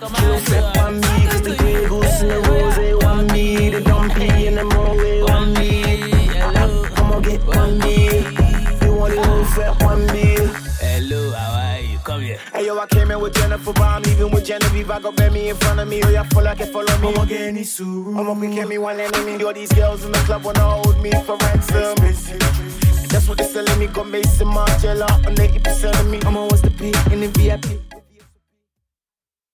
She don't fret on me, cause the grey goose and the rose want me. The dumpy and the moe want me. I'ma get one me. You want it, don't fret on me. Hello, how are you? Come here. Hey yo, I came in with Jennifer, but I'm leaving with Genevieve. I got me in front of me, oh yeah, full like it follow me. I'ma get any soon. I'ma pick me one enemy. Yo, these girls in the club wanna hold me for ransom. That's what they're selling me. Got Mason Margiela on 80% of me. I'm always the P in the VIP.